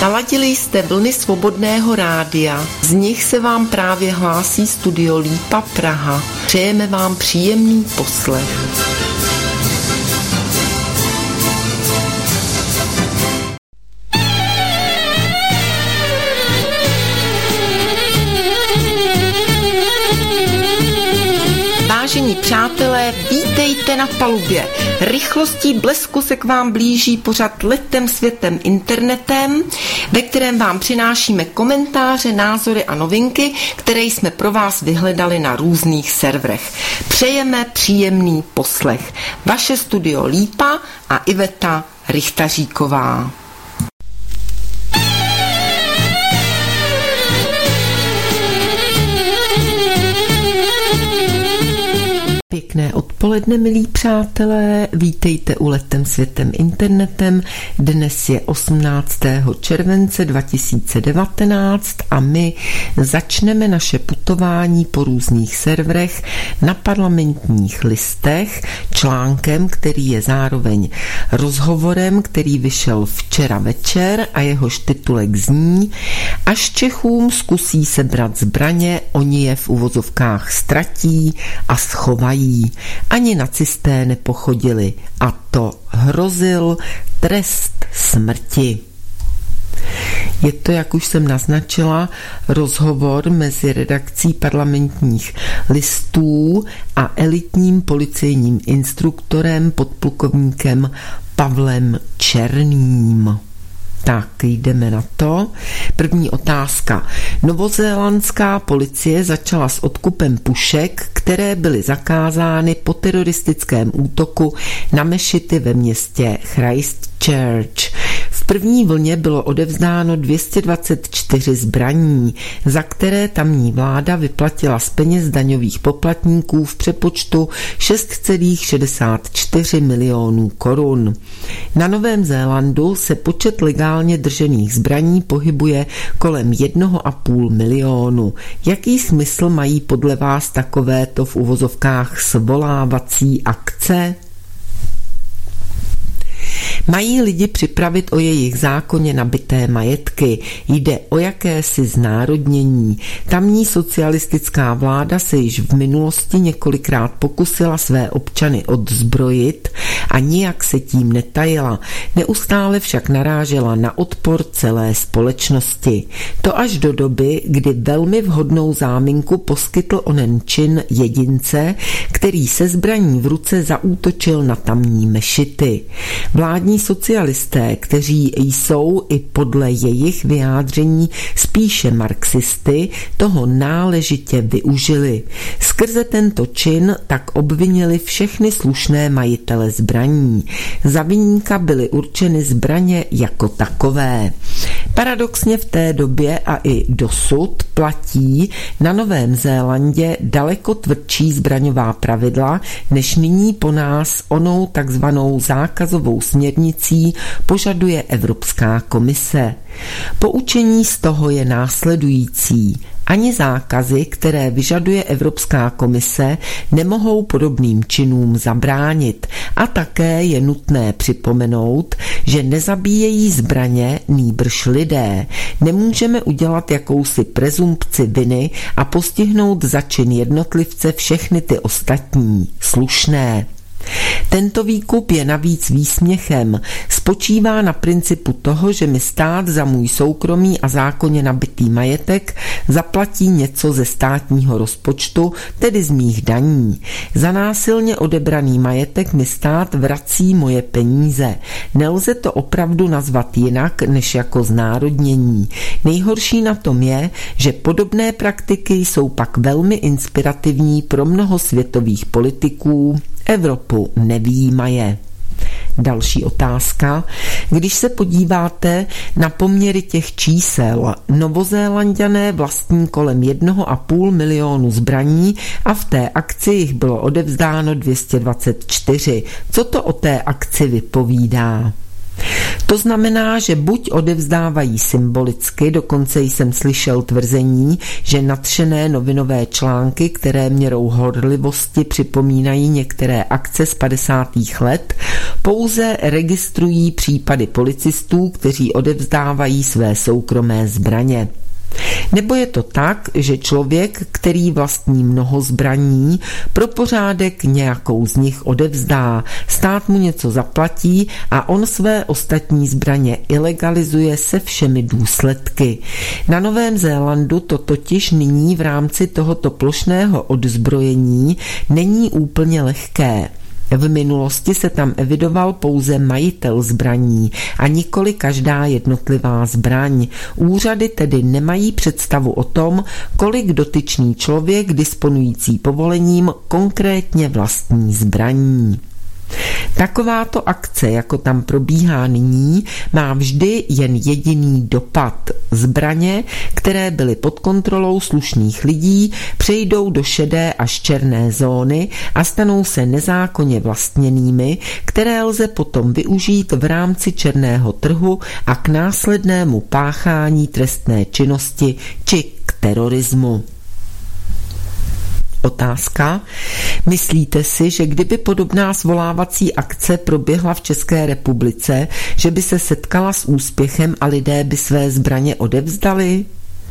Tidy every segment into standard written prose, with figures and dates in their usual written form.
Naladili jste vlny Svobodného rádia, z nich se vám právě hlásí Studio Lípa Praha. Přejeme vám příjemný poslech. Vážení přátelé, vítejte na palubě. Rychlostí blesku se k vám blíží pořad Letem světem internetem, ve kterém vám přinášíme komentáře, názory a novinky, které jsme pro vás vyhledali na různých serverech. Přejeme příjemný poslech. Vaše Studio Lípa a Iveta Richtaříková. Pěkné odpoledne, milí přátelé, vítejte u Letem světem internetem. Dnes je 18. července 2019 a my začneme naše putování po různých serverech na Parlamentních listech článkem, který je zároveň rozhovorem, který vyšel včera večer a jehož titulek zní: Až Čechům zkusí sebrat zbraně, oni je v uvozovkách ztratí a schovají. Ani nacisté nepochodili a to hrozil trest smrti. Je to, jak už jsem naznačila, rozhovor mezi redakcí Parlamentních listů a elitním policejním instruktorem podplukovníkem Pavlem Černým. Tak, jdeme na to. První otázka. Novozélandská policie začala s odkupem pušek, které byly zakázány po teroristickém útoku na mešity ve městě Christchurch. V první vlně bylo odevzdáno 224 zbraní, za které tamní vláda vyplatila z peněz daňových poplatníků v přepočtu 6,64 milionů korun. Na Novém Zélandu se počet legálně držených zbraní pohybuje kolem 1,5 milionu. Jaký smysl mají podle vás takovéto v uvozovkách svolávací akce? Mají lidi připravit o jejich zákonně nabité majetky. Jde o jakési znárodnění. Tamní socialistická vláda se již v minulosti několikrát pokusila své občany odzbrojit a nijak se tím netajila. Neustále však narážela na odpor celé společnosti. To až do doby, kdy velmi vhodnou záminku poskytl onen čin jedince, který se zbraní v ruce zaútočil na tamní mešity. Vládní socialisté, kteří jsou i podle jejich vyjádření spíše marxisty, toho náležitě využili. Skrze tento čin tak obvinili všechny slušné majitele zbraní. Za viníka byly určeny zbraně jako takové. Paradoxně v té době a i dosud platí na Novém Zélandě daleko tvrdší zbraňová pravidla, než nyní po nás onou takzvanou zákazovou směrnicí požaduje Evropská komise. Poučení z toho je následující. Ani zákazy, které vyžaduje Evropská komise, nemohou podobným činům zabránit. A také je nutné připomenout, že nezabíjejí zbraně, nýbrž lidé. Nemůžeme udělat jakousi prezumpci viny a postihnout za čin jednotlivce všechny ty ostatní, slušné. Tento výkup je navíc výsměchem. Spočívá na principu toho, že mi stát za můj soukromý a zákonně nabitý majetek zaplatí něco ze státního rozpočtu, tedy z mých daní. Za násilně odebraný majetek mi stát vrací moje peníze. Nelze to opravdu nazvat jinak, než jako znárodnění. Nejhorší na tom je, že podobné praktiky jsou pak velmi inspirativní pro mnoho světových politiků, Evropu nevyjímaje. Další otázka. Když se podíváte na poměry těch čísel, Novozélanďané vlastní kolem 1,5 milionu zbraní a v té akci jich bylo odevzdáno 224. Co to o té akci vypovídá? To znamená, že buď odevzdávají symbolicky, dokonce jsem slyšel tvrzení, že nadšené novinové články, které měrou horlivosti připomínají některé akce z 50. let, pouze registrují případy policistů, kteří odevzdávají své soukromé zbraně. Nebo je to tak, že člověk, který vlastní mnoho zbraní, pro pořádek nějakou z nich odevzdá, stát mu něco zaplatí a on své ostatní zbraně ilegalizuje se všemi důsledky. Na Novém Zélandu to totiž nyní v rámci tohoto plošného odzbrojení není úplně lehké. V minulosti se tam evidoval pouze majitel zbraní a nikoli každá jednotlivá zbraň. Úřady tedy nemají představu o tom, kolik dotyčný člověk disponující povolením konkrétně vlastní zbraní. Takováto akce, jako tam probíhá nyní, má vždy jen jediný dopad. Zbraně, které byly pod kontrolou slušných lidí, přejdou do šedé až černé zóny a stanou se nezákonně vlastněnými, které lze potom využít v rámci černého trhu a k následnému páchání trestné činnosti či k terorismu. Otázka. Myslíte si, že kdyby podobná svolávací akce proběhla v České republice, že by se setkala s úspěchem a lidé by své zbraně odevzdali?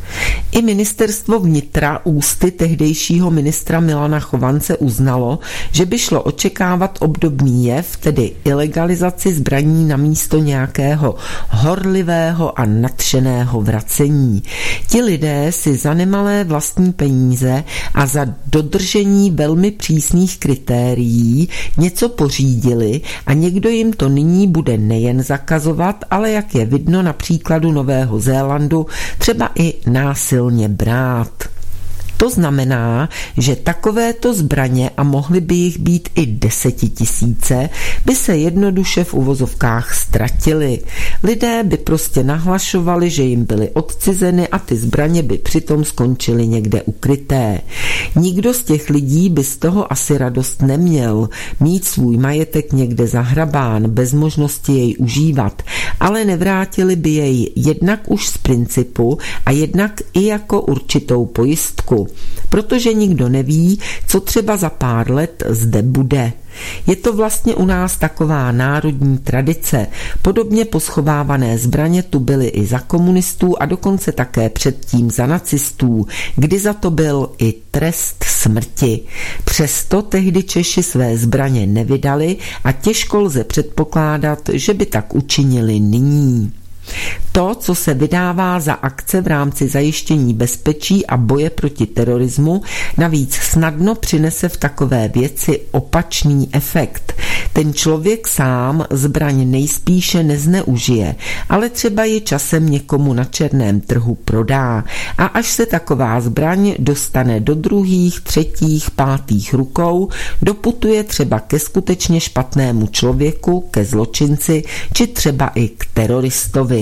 I ministerstvo vnitra ústy tehdejšího ministra Milana Chovance uznalo, že by šlo očekávat obdobný jev, tedy ilegalizaci zbraní namísto nějakého horlivého a nadšeného vracení. Ti lidé si za nemalé vlastní peníze a za dodržení velmi přísných kritérií něco pořídili a někdo jim to nyní bude nejen zakazovat, ale jak je vidno na příkladu Nového Zélandu, třeba i násilně brát. To znamená, že takovéto zbraně, a mohly by jich být i 10 000, by se jednoduše v uvozovkách ztratily. Lidé by prostě nahlašovali, že jim byly odcizeny a ty zbraně by přitom skončily někde ukryté. Nikdo z těch lidí by z toho asi radost neměl, mít svůj majetek někde zahrabán, bez možnosti jej užívat, ale nevrátili by jej jednak už z principu a jednak i jako určitou pojistku. Protože nikdo neví, co třeba za pár let zde bude. Je to vlastně u nás taková národní tradice. Podobně poschovávané zbraně tu byly i za komunistů a dokonce také předtím za nacistů, kdy za to byl i trest smrti. Přesto tehdy Češi své zbraně nevydali a těžko lze předpokládat, že by tak učinili nyní. To, co se vydává za akce v rámci zajištění bezpečí a boje proti terorismu, navíc snadno přinese v takové věci opačný efekt. Ten člověk sám zbraň nejspíše nezneužije, ale třeba ji časem někomu na černém trhu prodá a až se taková zbraň dostane do druhých, třetích, pátých rukou, doputuje třeba ke skutečně špatnému člověku, ke zločinci či třeba i k teroristovi.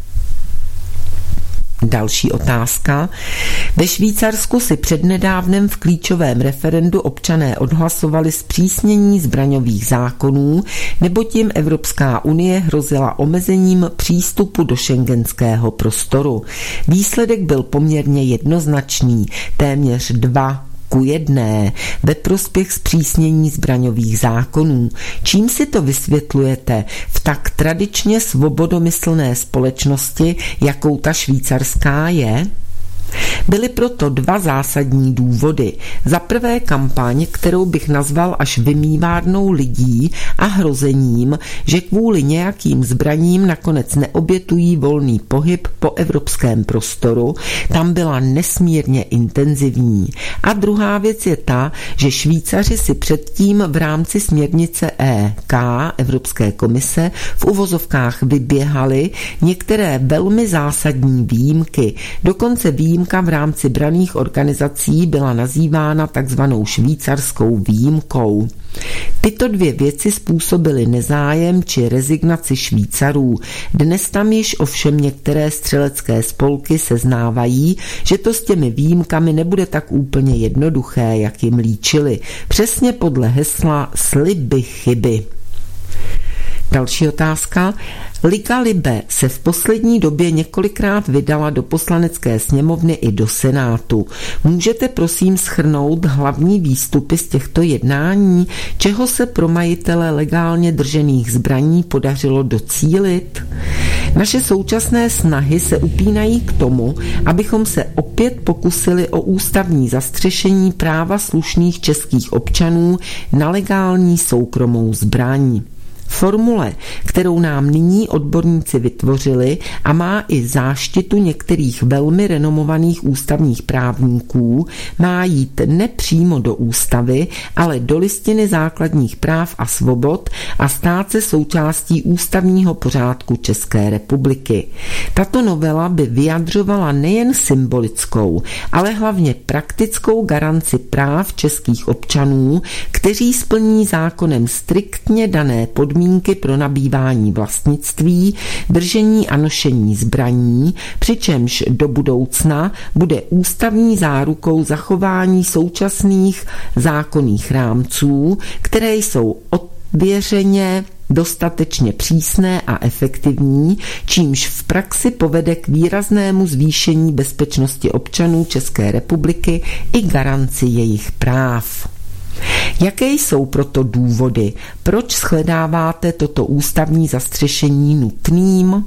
Další otázka. Ve Švýcarsku si přednedávnem v klíčovém referendu občané odhlasovali zpřísnění zbraňových zákonů, neboť jim Evropská unie hrozila omezením přístupu do schengenského prostoru. Výsledek byl poměrně jednoznačný, téměř 2:1 ve prospěch zpřísnění zbraňových zákonů. Čím si to vysvětlujete v tak tradičně svobodomyslné společnosti, jakou ta švýcarská je? Byly proto dva zásadní důvody. Za prvé kampaň, kterou bych nazval až vymývárnou lidí a hrozením, že kvůli nějakým zbraním nakonec neobětují volný pohyb po evropském prostoru, tam byla nesmírně intenzivní. A druhá věc je ta, že Švýcaři si předtím v rámci směrnice EK, Evropské komise, v uvozovkách vyběhali některé velmi zásadní výjimky. Dokonce výjimka v rámci branných organizací byla nazývána takzvanou švýcarskou výjimkou. Tyto dvě věci způsobily nezájem či rezignaci Švýcarů. Dnes tam již ovšem některé střelecké spolky seznávají, že to s těmi výjimkami nebude tak úplně jednoduché, jak jim líčili. Přesně podle hesla sliby chyby. Další otázka. Liga Libe se v poslední době několikrát vydala do Poslanecké sněmovny i do Senátu. Můžete prosím shrnout hlavní výstupy z těchto jednání, čeho se pro majitele legálně držených zbraní podařilo docílit? Naše současné snahy se upínají k tomu, abychom se opět pokusili o ústavní zastřešení práva slušných českých občanů na legální soukromou zbraň. Formule, kterou nám nyní odborníci vytvořili a má i záštitu některých velmi renomovaných ústavních právníků, má jít nepřímo do ústavy, ale do Listiny základních práv a svobod a stát se součástí ústavního pořádku České republiky. Tato novela by vyjadřovala nejen symbolickou, ale hlavně praktickou garanci práv českých občanů, kteří splní zákonem striktně dané podmínky pro nabývání vlastnictví, držení a nošení zbraní, přičemž do budoucna bude ústavní zárukou zachování současných zákonných rámců, které jsou ověřeně dostatečně přísné a efektivní, čímž v praxi povede k výraznému zvýšení bezpečnosti občanů České republiky i garanci jejich práv. Jaké jsou proto důvody, proč shledáváte toto ústavní zastřešení nutným?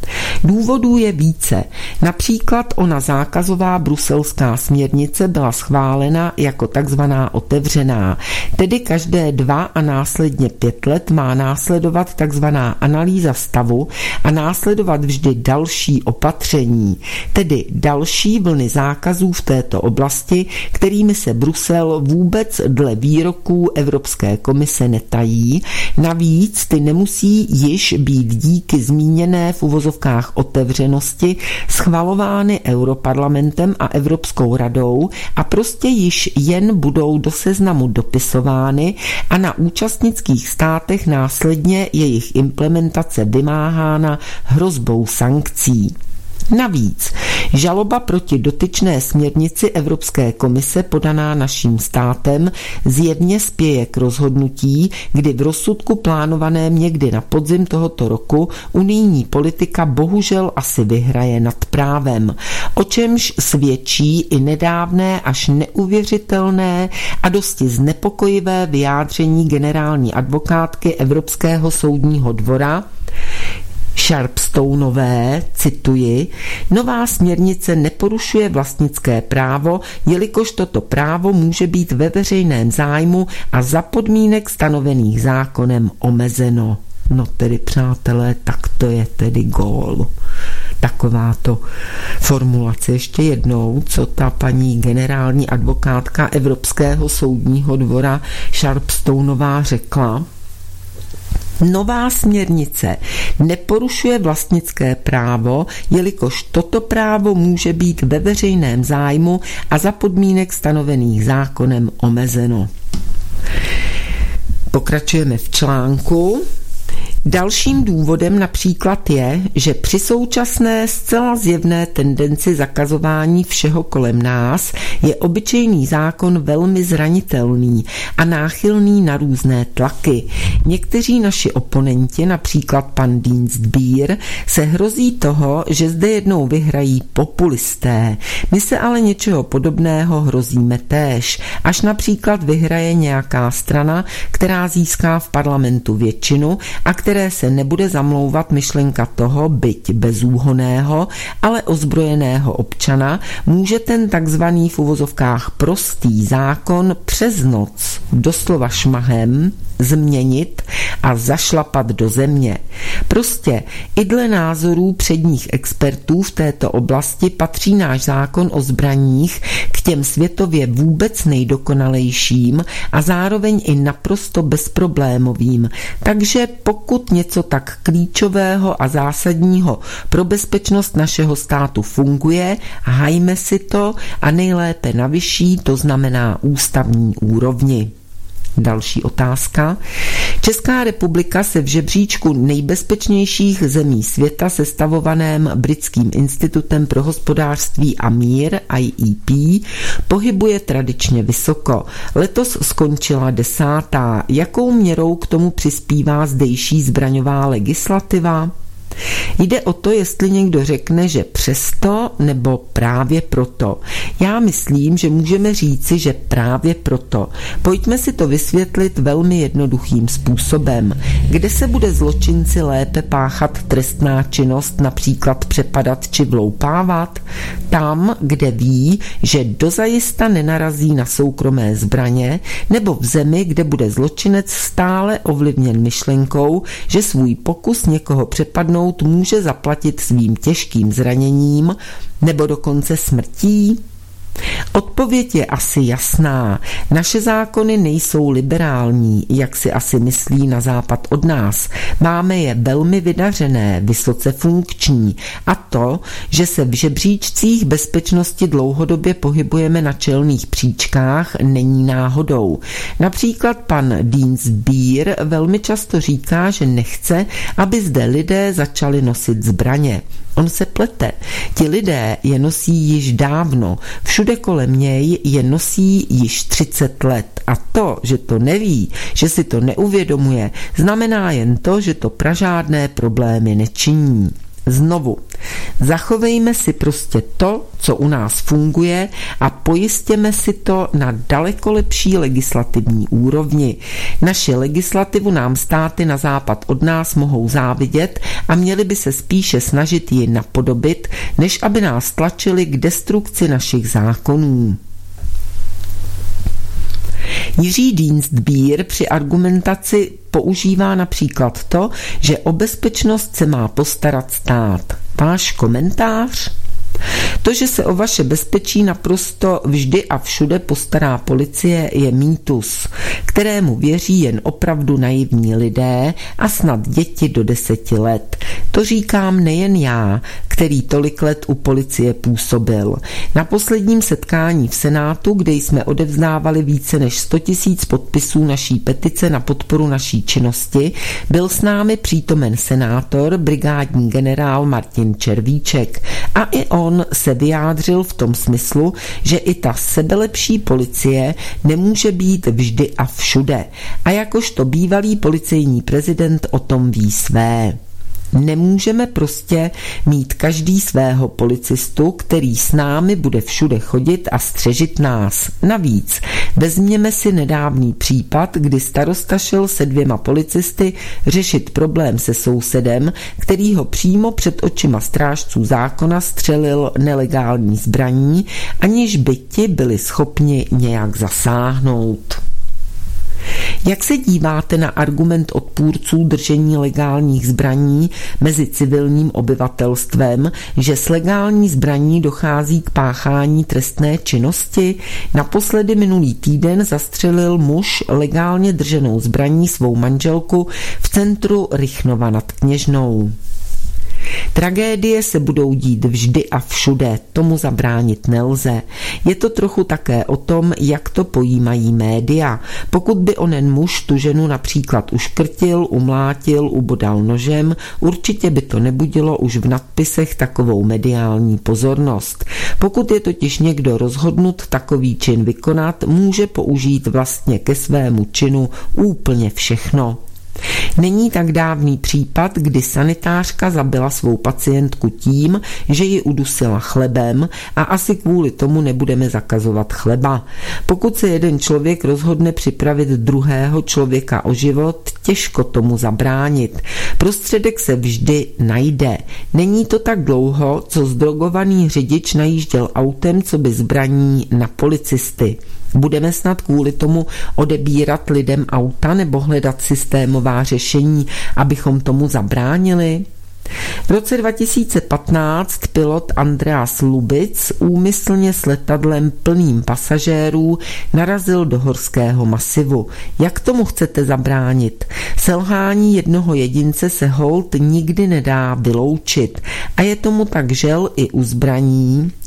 Důvodů je více. Například ona zákazová bruselská směrnice byla schválena jako takzvaná otevřená, tedy každé 2 a následně 5 let má následovat takzvaná analýza stavu a následovat vždy další opatření, tedy další vlny zákazů v této oblasti, kterými se Brusel vůbec dle výroků Evropské komise netají. Navíc ty nemusí již být díky zmíněné v uvozovkách otevřenosti schvalovány Europarlamentem a Evropskou radou a prostě již jen budou do seznamu dopisovány a na účastnických státech následně jejich implementace vymáhána hrozbou sankcí. Navíc žaloba proti dotyčné směrnici Evropské komise podaná naším státem zjevně spěje k rozhodnutí, kdy v rozsudku plánovaném někdy na podzim tohoto roku unijní politika bohužel asi vyhraje nad právem, o čemž svědčí i nedávné až neuvěřitelné a dosti znepokojivé vyjádření generální advokátky Evropského soudního dvora Sharpstoneové, cituji, nová směrnice neporušuje vlastnické právo, jelikož toto právo může být ve veřejném zájmu a za podmínek stanovených zákonem omezeno. No tedy, přátelé, tak to je tedy gól. Takováto formulace. Ještě jednou, co ta paní generální advokátka Evropského soudního dvora Sharpstoneová řekla. Nová směrnice neporušuje vlastnické právo, jelikož toto právo může být ve veřejném zájmu a za podmínek stanovených zákonem omezeno. Pokračujeme v článku. Dalším důvodem například je, že při současné zcela zjevné tendenci zakazování všeho kolem nás je obyčejný zákon velmi zranitelný a náchylný na různé tlaky. Někteří naši oponenti, například pan Dienstbier, se hrozí toho, že zde jednou vyhrají populisté. My se ale něčeho podobného hrozíme též, až například vyhraje nějaká strana, která získá v parlamentu většinu a které se nebude zamlouvat myšlenka toho, byť bezúhonného, ale ozbrojeného občana, může ten takzvaný v uvozovkách prostý zákon přes noc, doslova šmahem, změnit a zašlapat do země. Prostě i dle názorů předních expertů v této oblasti patří náš zákon o zbraních k těm světově vůbec nejdokonalejším a zároveň i naprosto bezproblémovým. Takže pokud něco tak klíčového a zásadního pro bezpečnost našeho státu funguje, hajme si to a nejlépe na vyšší, to znamená ústavní úrovni. Další otázka. Česká republika se v žebříčku nejbezpečnějších zemí světa sestavovaném Britským institutem pro hospodářství a mír IEP pohybuje tradičně vysoko. Letos skončila 10. Jakou měrou k tomu přispívá zdejší zbraňová legislativa? Jde o to, jestli někdo řekne, že přesto nebo právě proto. Já myslím, že můžeme říci, že právě proto. Pojďme si to vysvětlit velmi jednoduchým způsobem. Kde se bude zločinci lépe páchat trestná činnost, například přepadat či vloupávat? Tam, kde ví, že dozajista nenarazí na soukromé zbraně, nebo v zemi, kde bude zločinec stále ovlivněn myšlenkou, že svůj pokus někoho přepadnout může zaplatit svým těžkým zraněním nebo dokonce smrtí? Odpověď je asi jasná. Naše zákony nejsou liberální, jak si asi myslí na západ od nás. Máme je velmi vydařené, vysoce funkční. A to, že se v žebříčcích bezpečnosti dlouhodobě pohybujeme na čelných příčkách, není náhodou. Například pan Dienstbier velmi často říká, že nechce, aby zde lidé začali nosit zbraně. On se plete. Ti lidé je nosí již dávno. Všude kolem něj je nosí již 30 let. A to, že to neví, že si to neuvědomuje, znamená jen to, že to pražádné problémy nečiní. Znovu, zachovejme si prostě to, co u nás funguje a pojistěme si to na daleko lepší legislativní úrovni. Naši legislativu nám státy na západ od nás mohou závidět a měli by se spíše snažit ji napodobit, než aby nás tlačili k destrukci našich zákonů. Jiří Dienstbier při argumentaci používá například to, že o bezpečnost se má postarat stát. Váš komentář? To, že se o vaše bezpečí naprosto vždy a všude postará policie, je mýtus, kterému věří jen opravdu naivní lidé a snad děti do 10 let. To říkám nejen já, který tolik let u policie působil. Na posledním setkání v Senátu, kde jsme odevzdávali více než 100 000 podpisů naší petice na podporu naší činnosti, byl s námi přítomen senátor, brigádní generál Martin Červíček. A i on se vyjádřil v tom smyslu, že i ta sebelepší policie nemůže být vždy a všude. A jakožto bývalý policejní prezident o tom ví své. Nemůžeme prostě mít každý svého policistu, který s námi bude všude chodit a střežit nás. Navíc vezměme si nedávný případ, kdy starosta šel se 2 policisty řešit problém se sousedem, který ho přímo před očima strážců zákona střelil nelegální zbraní, aniž by ti byli schopni nějak zasáhnout. Jak se díváte na argument odpůrců držení legálních zbraní mezi civilním obyvatelstvem, že s legální zbraní dochází k páchání trestné činnosti? Naposledy minulý týden zastřelil muž legálně drženou zbraní svou manželku v centru Rychnova nad Kněžnou. Tragédie se budou dít vždy a všude, tomu zabránit nelze. Je to trochu také o tom, jak to pojímají média. Pokud by onen muž tu ženu například uškrtil, umlátil, ubodal nožem, určitě by to nebudilo už v nadpisech takovou mediální pozornost. Pokud je totiž někdo rozhodnut takový čin vykonat, může použít vlastně ke svému činu úplně všechno. Není tak dávný případ, kdy sanitářka zabila svou pacientku tím, že ji udusila chlebem a asi kvůli tomu nebudeme zakazovat chleba. Pokud se jeden člověk rozhodne připravit druhého člověka o život, těžko tomu zabránit. Prostředek se vždy najde. Není to tak dlouho, co zdrogovaný řidič najížděl autem, co by zbraní na policisty. Budeme snad kvůli tomu odebírat lidem auta nebo hledat systémová řešení, abychom tomu zabránili? V roce 2015 pilot Andreas Lubic úmyslně s letadlem plným pasažérů narazil do horského masivu. Jak tomu chcete zabránit? Selhání jednoho jedince se holt nikdy nedá vyloučit. A je tomu tak žel i u zbraní.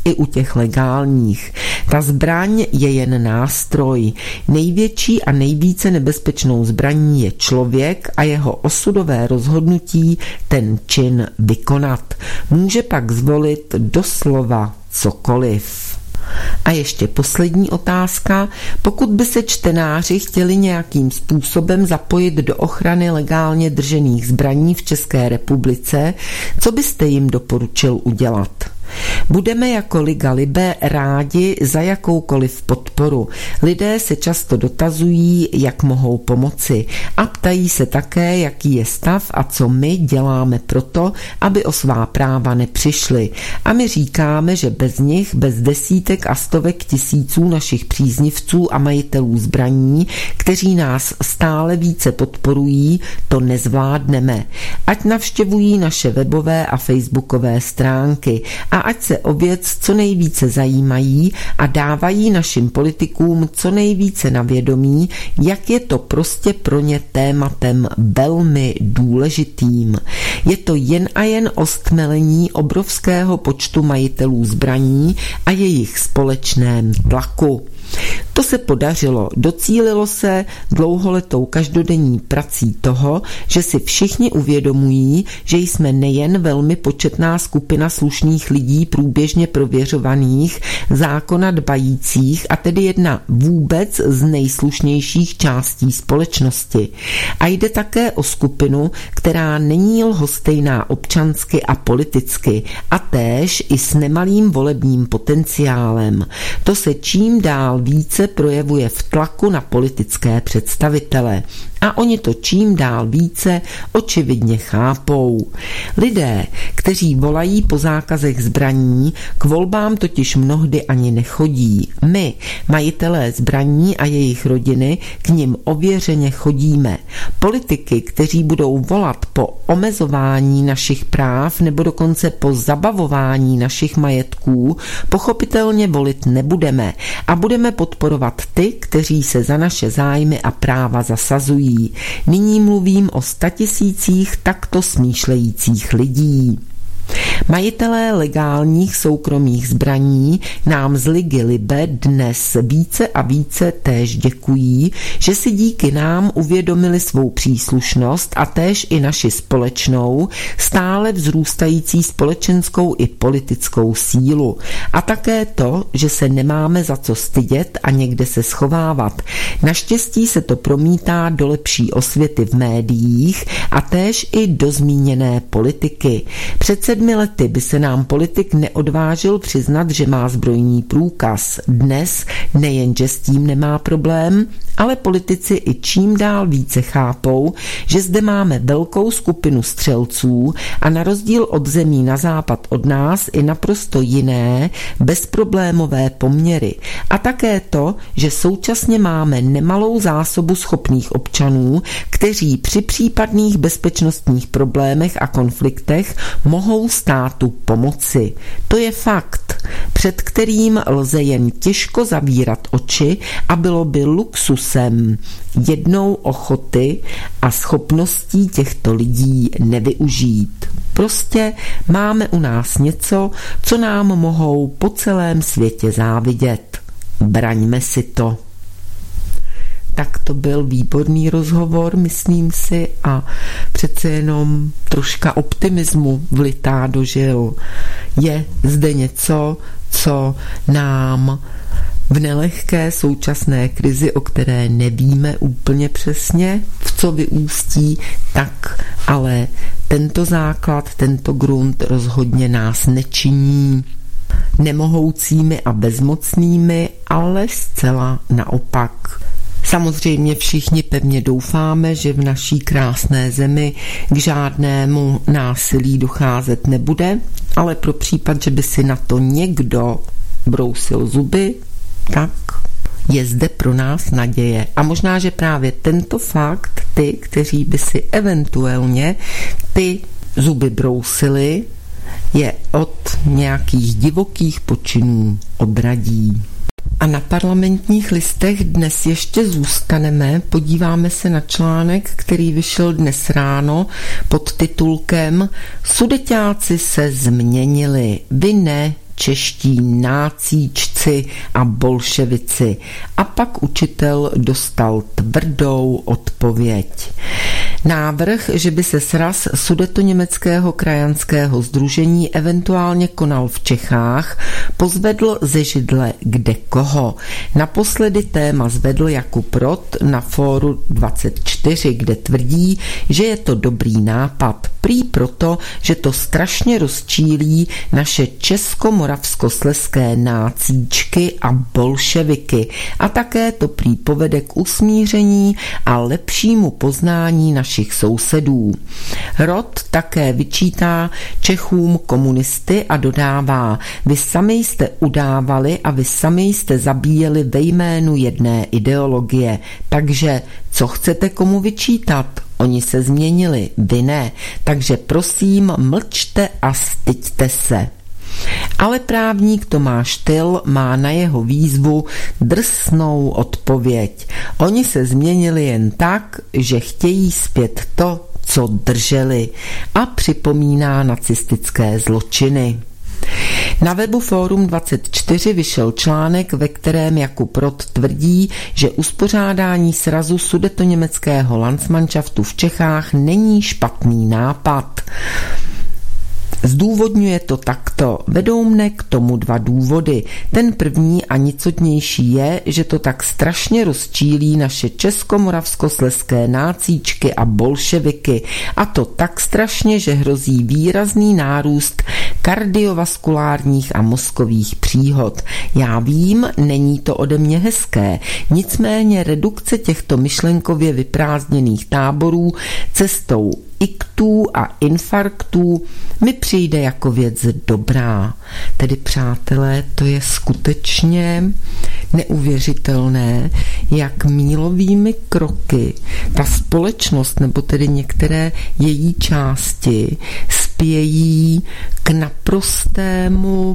i u těch legálních. Ta zbraň je jen nástroj. Největší a nejvíce nebezpečnou zbraní je člověk a jeho osudové rozhodnutí ten čin vykonat. Může pak zvolit doslova cokoliv. A ještě poslední otázka. Pokud by se čtenáři chtěli nějakým způsobem zapojit do ochrany legálně držených zbraní v České republice, co byste jim doporučil udělat? Budeme jako Liga Libe rádi za jakoukoliv podporu. Lidé se často dotazují, jak mohou pomoci a ptají se také, jaký je stav a co my děláme proto, aby o svá práva nepřišli. A my říkáme, že bez nich, bez desítek a stovek tisíců našich příznivců a majitelů zbraní, kteří nás stále více podporují, to nezvládneme. Ať navštěvují naše webové a facebookové stránky a ať se o věc co nejvíce zajímají a dávají našim politikům co nejvíce na vědomí, jak je to prostě pro ně tématem velmi důležitým. Je to jen a jen o stmelení obrovského počtu majitelů zbraní a jejich společném tlaku. To se podařilo, docílilo se dlouholetou každodenní prací toho, že si všichni uvědomují, že jsme nejen velmi početná skupina slušných lidí průběžně prověřovaných, zákona dbajících a tedy jedna vůbec z nejslušnějších částí společnosti. A jde také o skupinu, která není lhostejná občansky a politicky a též i s nemalým volebním potenciálem. To se čím dál více projevuje v tlaku na politické představitele. A oni to čím dál více očividně chápou. Lidé, kteří volají po zákazech zbraní, k volbám totiž mnohdy ani nechodí. My, majitelé zbraní a jejich rodiny, k nim ověřeně chodíme. Politiky, kteří budou volat po omezování našich práv nebo dokonce po zabavování našich majetků, pochopitelně volit nebudeme a budeme podporovat ty, kteří se za naše zájmy a práva zasazují. Nyní mluvím o 100 000 takto smýšlejících lidí. Majitelé legálních soukromých zbraní nám z Ligy Libe dnes více a více též děkují, že si díky nám uvědomili svou příslušnost a též i naši společnou, stále vzrůstající společenskou i politickou sílu. A také to, že se nemáme za co stydět a někde se schovávat. Naštěstí se to promítá do lepší osvěty v médiích a též i do zmíněné politiky. Před 7 lety by se nám politik neodvážil přiznat, že má zbrojní průkaz. Dnes nejenže s tím nemá problém, ale politici i čím dál více chápou, že zde máme velkou skupinu střelců a na rozdíl od zemí na západ od nás i naprosto jiné, bezproblémové poměry. A také to, že současně máme nemalou zásobu schopných občanů, kteří při případných bezpečnostních problémech a konfliktech mohou státu pomoci. To je fakt, před kterým lze jen těžko zavírat oči a bylo by luxusem jednou ochoty a schopností těchto lidí nevyužít. Prostě máme u nás něco, co nám mohou po celém světě závidět. Braňme si to. Tak to byl výborný rozhovor, myslím si, a přece jenom troška optimismu vlitá do žil. Je zde něco, co nám v nelehké současné krizi, o které nevíme úplně přesně, v co vyústí, tak ale tento základ, tento grunt rozhodně nás nečiní nemohoucími a bezmocnými, ale zcela naopak. Samozřejmě všichni pevně doufáme, že v naší krásné zemi k žádnému násilí docházet nebude, ale pro případ, že by si na to někdo brousil zuby, tak je zde pro nás naděje. A možná, že právě tento fakt ty, kteří by si eventuálně ty zuby brousili, je od nějakých divokých počinů odradí. A na Parlamentních listech dnes ještě zůstaneme, podíváme se na článek, který vyšel dnes ráno pod titulkem Sudeťáci se změnili, vy ne, čeští nácíčci a bolševici. A pak učitel dostal tvrdou odpověď. Návrh, že by se sraz Sudetoněmeckého krajanského sdružení eventuálně konal v Čechách, pozvedl ze židle kdekoho. Naposledy téma zvedl Jakub Rott na Fóru 24, kde tvrdí, že je to dobrý nápad. Prý proto, že to strašně rozčílí naše českomoravskoslezské nácíčky a bolševiky a také to prý povede k usmíření a lepšímu poznání našich sousedů. Rott také vyčítá Čechům komunisty a dodává: vy sami jste udávali a vy sami jste zabíjeli ve jménu jedné ideologie, takže co chcete komu vyčítat? Oni se změnili, vy ne, takže prosím mlčte a styďte se. Ale právník Tomáš Tyl má na jeho výzvu drsnou odpověď. Oni se změnili jen tak, že chtějí zpět to, co drželi, a připomíná nacistické zločiny. Na webu Fórum 24 vyšel článek, ve kterém Jakub Rott tvrdí, že uspořádání srazu sudetoněmeckého Landsmannschaftu v Čechách není špatný nápad. Zdůvodňuje to takto. Vedou mne k tomu dva důvody. Ten první a nicotnější je, že to tak strašně rozčílí naše českomoravskoslezské nácíčky a bolševiky. A to tak strašně, že hrozí výrazný nárůst kardiovaskulárních a mozkových příhod. Já vím, není to ode mě hezké. Nicméně redukce těchto myšlenkově vyprázdněných táborů cestou iktů a infarktů mi přijde jako věc dobrá. Tedy, přátelé, to je skutečně neuvěřitelné, jak mílovými kroky ta společnost, nebo tedy některé její části, spějí k naprostému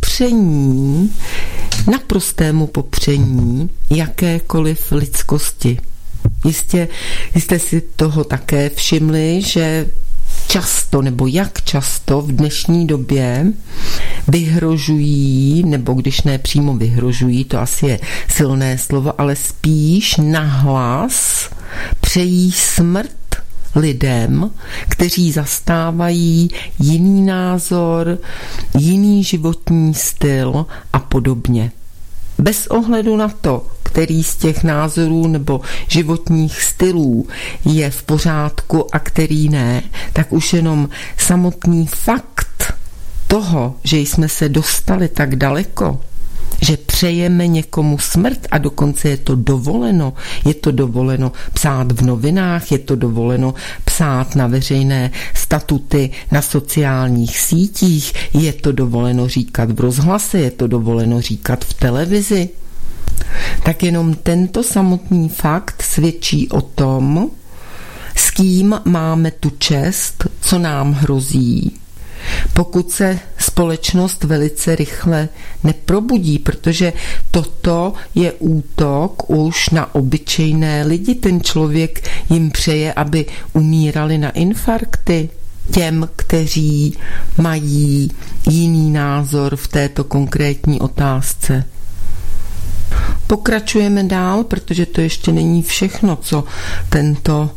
popření jakékoliv lidskosti. Jistě jste si toho také všimli, že často, nebo jak často v dnešní době vyhrožují, nebo když ne přímo vyhrožují, to asi je silné slovo, ale spíš nahlas přejí smrt lidem, kteří zastávají jiný názor, jiný životní styl a podobně. Bez ohledu na to, který z těch názorů nebo životních stylů je v pořádku a který ne, tak už jenom samotný fakt toho, že jsme se dostali tak daleko, že přejeme někomu smrt a dokonce je to dovoleno psát v novinách, je to dovoleno psát na veřejné statuty na sociálních sítích, je to dovoleno říkat v rozhlase, je to dovoleno říkat v televizi. Tak jenom tento samotný fakt svědčí o tom, s kým máme tu čest, co nám hrozí, pokud se společnost velice rychle neprobudí, protože toto je útok už na obyčejné lidi. Ten člověk jim přeje, aby umírali na infarkty. Těm, kteří mají jiný názor v této konkrétní otázce. Pokračujeme dál, protože to ještě není všechno, co tento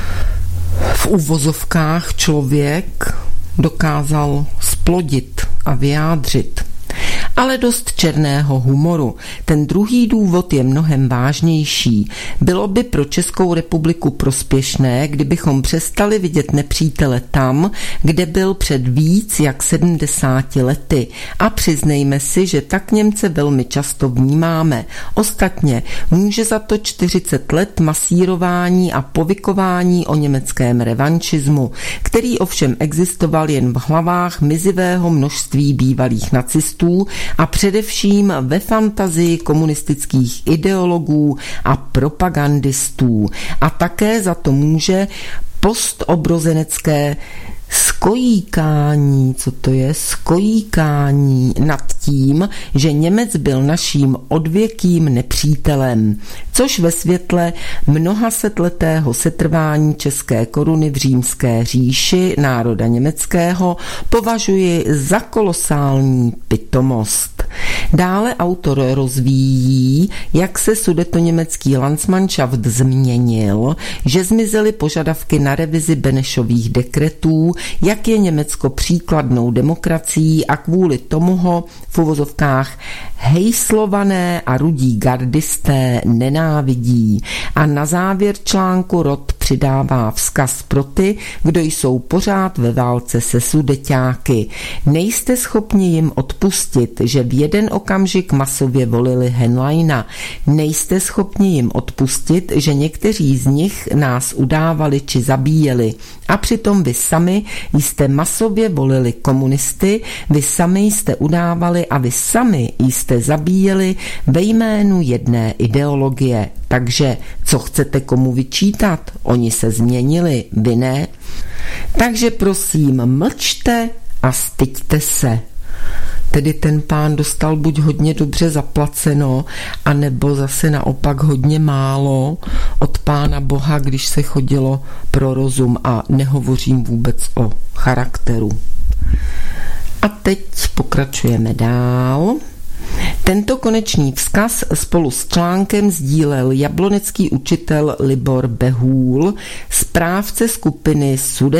v uvozovkách člověk dokázal splodit a vyjádřit. Ale dost černého humoru. Ten druhý důvod je mnohem vážnější. Bylo by pro Českou republiku prospěšné, kdybychom přestali vidět nepřítele tam, kde byl před víc jak 70 lety. A přiznejme si, že tak Němce velmi často vnímáme. Ostatně může za to 40 let masírování a povykování o německém revanšismu, který ovšem existoval jen v hlavách mizivého množství bývalých nacistů a především ve fantazii komunistických ideologů a propagandistů. A také za to může postobrozenecké skojíkání, co to je? Skojíkání nad tím, že Němec byl naším odvěkým nepřítelem, což ve světle mnohasetletého setrvání české koruny v římské říši národa německého považuji za kolosální pitomost. Dále autor rozvíjí, jak se sudetoněmecký Landsmannschaft změnil, že zmizely požadavky na revizi Benešových dekretů, jak je Německo příkladnou demokracií a kvůli tomu ho v uvozovkách hejslované a rudí gardisté nenávidí. A na závěr článku Rod přidává vzkaz pro ty, kdo jsou pořád ve válce se sudeťáky. Nejste schopni jim odpustit, že v jeden okamžik masově volili Henleina. Nejste schopni jim odpustit, že někteří z nich nás udávali či zabíjeli. A přitom vy sami jste masově volili komunisty, vy sami jste udávali a vy sami jste zabíjeli ve jménu jedné ideologie. Takže co chcete komu vyčítat? Oni se změnili, vy ne? Takže prosím, mlčte a styďte se. Tedy ten pán dostal buď hodně dobře zaplaceno, anebo zase naopak hodně málo od Pána Boha, když se chodilo pro rozum, a nehovořím vůbec o charakteru. A teď pokračujeme dál. Tento konečný vzkaz spolu s článkem sdílel jablonecký učitel Libor Behůl, správce skupiny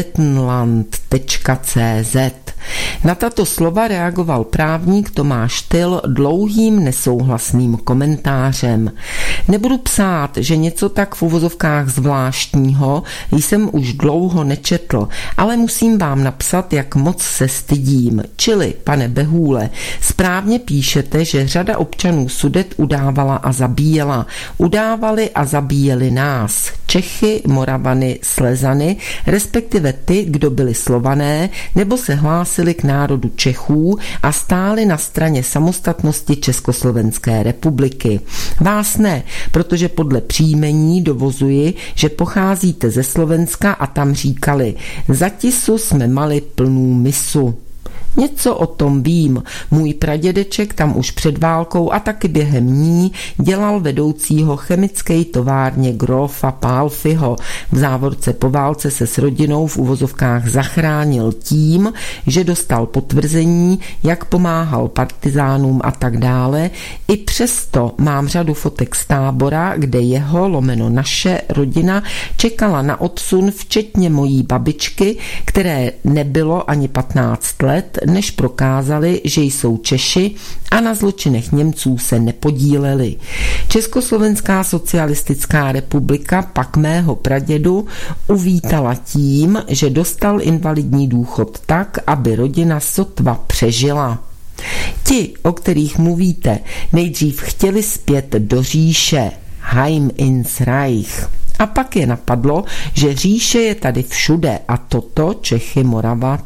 Sudetenland.cz. Na tato slova reagoval právník Tomáš Tyl dlouhým nesouhlasným komentářem. Nebudu psát, že něco tak v uvozovkách zvláštního jsem už dlouho nečetl, ale musím vám napsat, jak moc se stydím. Čili, pane Behůle, správně píšete, že řada občanů Sudet udávala a zabíjela. Udávali a zabíjeli nás, Čechy, Moravany, Slezany, respektive ty, kdo byli Slované, nebo se hlásili k národu Čechů a stáli na straně samostatnosti Československé republiky. Vás ne, protože podle příjmení dovozuji, že pocházíte ze Slovenska a tam říkali: za tisu jsme mali plnou misu. Něco o tom vím. Můj pradědeček tam už před válkou a taky během ní dělal vedoucího chemické továrně Grofa Pálfyho. V závorce po válce se s rodinou v uvozovkách zachránil tím, že dostal potvrzení, jak pomáhal partizánům a tak dále. I přesto mám řadu fotek z tábora, kde jeho naše rodina čekala na odsun, včetně mojí babičky, které nebylo ani 15 let, než prokázali, že jsou Češi a na zločinech Němců se nepodíleli. Československá socialistická republika pak mého pradědu uvítala tím, že dostal invalidní důchod tak, aby rodina sotva přežila. Ti, o kterých mluvíte, nejdřív chtěli zpět do říše, Heim ins Reich. A pak je napadlo, že říše je tady všude a toto, Čechy, Morava,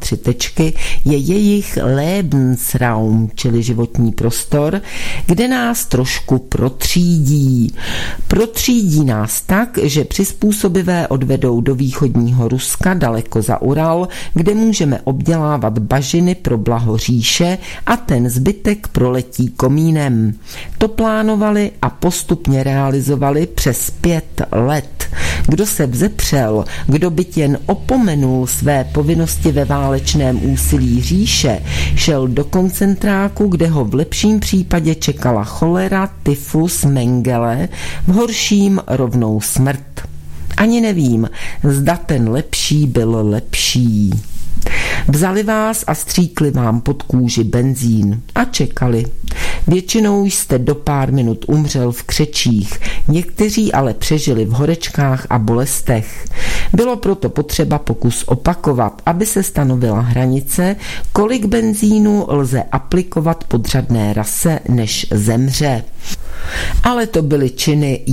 je jejich Lebensraum, čili životní prostor, kde nás trošku protřídí. Protřídí nás tak, že přizpůsobivé odvedou do východního Ruska daleko za Ural, kde můžeme obdělávat bažiny pro blaho říše a ten zbytek proletí komínem. To plánovali a postupně realizovali přes 5 let. Kdo se vzepřel, kdo byť jen opomenul své povinnosti ve válečném úsilí říše, šel do koncentráku, kde ho v lepším případě čekala cholera, tyfus, mengele, v horším rovnou smrt. Ani nevím, zda ten lepší byl lepší. Vzali vás a stříkli vám pod kůži benzín a čekali. Většinou jste do pár minut umřel v křečích, někteří ale přežili v horečkách a bolestech. Bylo proto potřeba pokus opakovat, aby se stanovila hranice, kolik benzínu lze aplikovat podřadné rase, než zemře. Ale to byly činy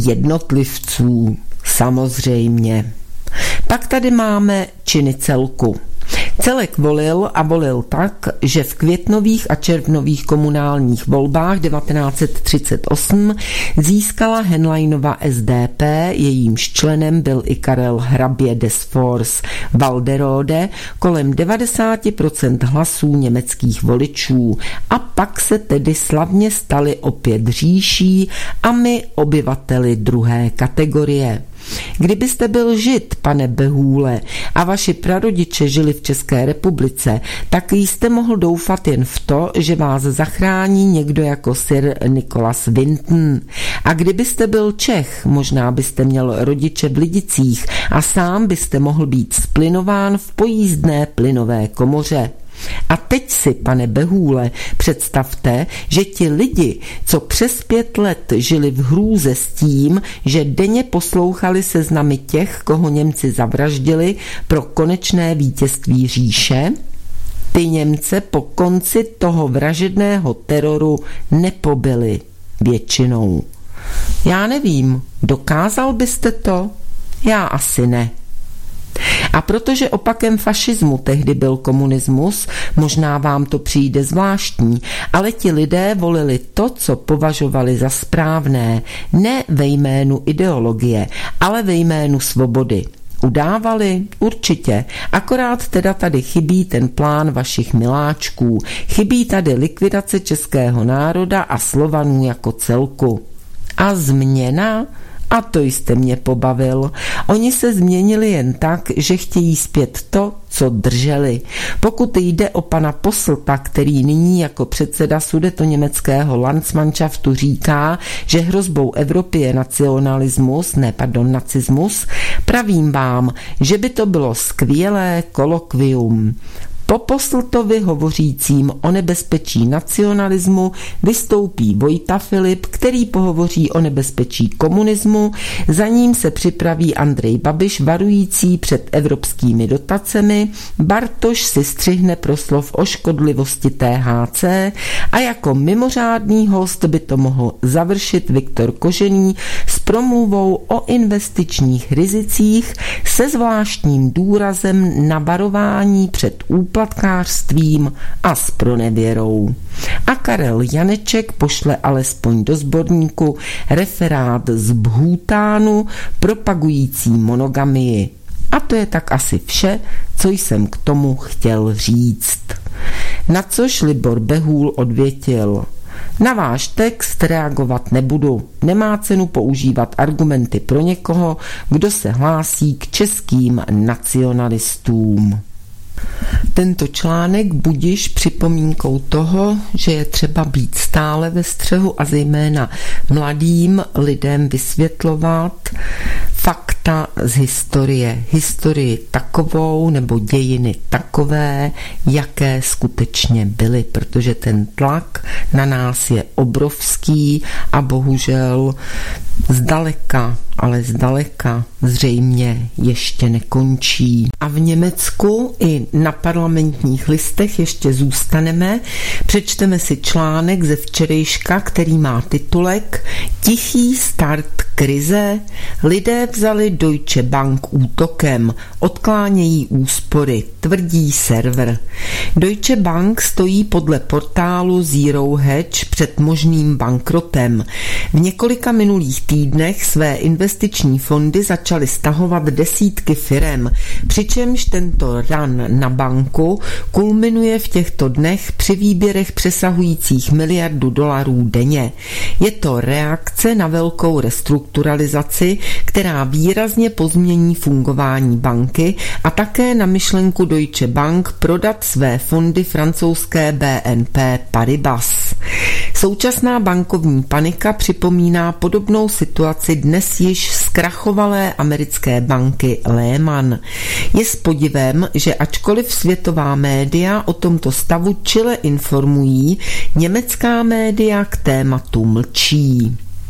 jednotlivců, samozřejmě. Pak tady máme činy celku. Celek volil a volil tak, že v květnových a červnových komunálních volbách 1938 získala Henleinova SDP, jejímž členem byl i Karel Hrabě des Forst Walderode, kolem 90% hlasů německých voličů a pak se tedy slavně stali opět říší a my obyvateli druhé kategorie. Kdybyste byl Žid, pane Behůle, a vaši prarodiče žili v České republice, tak jste mohl doufat jen v to, že vás zachrání někdo jako Sir Nicholas Winton. A kdybyste byl Čech, možná byste měl rodiče v Lidicích a sám byste mohl být splinován v pojízdné plynové komoře. A teď si, pane Behůle, představte, že ti lidi, co přes 5 let žili v hrůze s tím, že denně poslouchali seznamy těch, koho Němci zavraždili pro konečné vítězství říše, ty Němce po konci toho vražedného teroru nepobili většinou. Já nevím, dokázal byste to? Já asi ne. A protože opakem fašismu tehdy byl komunismus, možná vám to přijde zvláštní, ale ti lidé volili to, co považovali za správné, ne ve jménu ideologie, ale ve jménu svobody. Udávali? Určitě. Akorát teda tady chybí ten plán vašich miláčků. Chybí tady likvidace českého národa a Slovanů jako celku. A změna? A to jste mě pobavil. Oni se změnili jen tak, že chtějí zpět to, co drželi. Pokud jde o pana Posselta, který nyní jako předseda sudetoněmeckého Landsmannschaftu říká, že hrozbou Evropy je nacismus, pravím vám, že by to bylo skvělé kolokvium. Po Posseltovi hovořícím o nebezpečí nacionalismu vystoupí Vojta Filip, který pohovoří o nebezpečí komunismu, za ním se připraví Andrej Babiš varující před evropskými dotacemi, Bartoš si střihne proslov o škodlivosti THC a jako mimořádný host by to mohl završit Viktor Kožený s promluvou o investičních rizicích se zvláštním důrazem na varování před úplatkářstvím a s pronevěrou. A Karel Janeček pošle alespoň do sborníku referát z Bhútánu propagující monogamii. A to je tak asi vše, co jsem k tomu chtěl říct. Na což Libor Behůl odvětil: na váš text reagovat nebudu. Nemá cenu používat argumenty pro někoho, kdo se hlásí k českým nacionalistům. Tento článek budiž připomínkou toho, že je třeba být stále ve střehu a zejména mladým lidem vysvětlovat fakta z historie. Historii takovou nebo dějiny takové, jaké skutečně byly, protože ten tlak na nás je obrovský a bohužel zdaleka zřejmě ještě nekončí. A v Německu i na Parlamentních listech ještě zůstaneme. Přečteme si článek ze včerejška, který má titulek Tichý start krize. Lidé vzali Deutsche Bank útokem. Odklánějí úspory, tvrdí server. Deutsche Bank stojí podle portálu Zero Hedge před možným bankrotem. V několika minulých týdnech své investiční fondy začaly stahovat desítky firem, přičemž tento run na banku kulminuje v těchto dnech při výběrech přesahujících $1 miliardu denně. Je to reakce na velkou restrukturalizaci, která výrazně pozmění fungování banky a také na myšlenku Deutsche Bank prodat své fondy francouzské BNP Paribas. Současná bankovní panika připomíná podobnou situaci dnes již zkrachovalé americké banky Lehman. Je s podivem, že ačkoliv světová média o tomto stavu čile informují, německá média k tématu mlčí.